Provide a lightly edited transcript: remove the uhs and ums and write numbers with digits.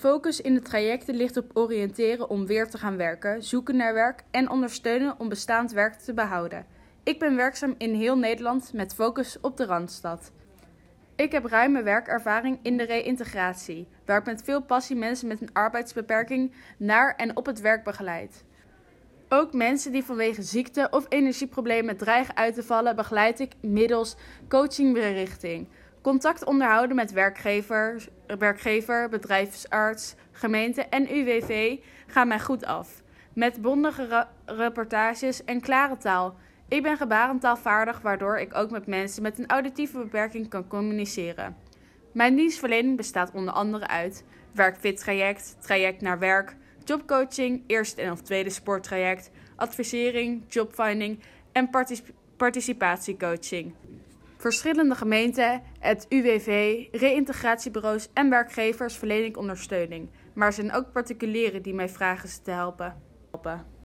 Focus in de trajecten ligt op oriënteren om weer te gaan werken, zoeken naar werk en ondersteunen om bestaand werk te behouden. Ik ben werkzaam in heel Nederland met focus op de Randstad. Ik heb ruime werkervaring in de reïntegratie, waar ik met veel passie mensen met een arbeidsbeperking naar en op het werk begeleid. Ook mensen die vanwege ziekte of energieproblemen dreigen uit te vallen, begeleid ik middels coachingberichting. Contact onderhouden met werkgever, bedrijfsarts, gemeente en UWV gaan mij goed af. Met bondige reportages en klare taal. Ik ben gebarentaalvaardig, waardoor ik ook met mensen met een auditieve beperking kan communiceren. Mijn dienstverlening bestaat onder andere uit werkfit traject, traject naar werk, jobcoaching, eerste en of tweede sporttraject, advisering, jobfinding en participatiecoaching. Verschillende gemeenten, het UWV, reïntegratiebureaus en werkgevers verleen ik ondersteuning. Maar er zijn ook particulieren die mij vragen ze te helpen.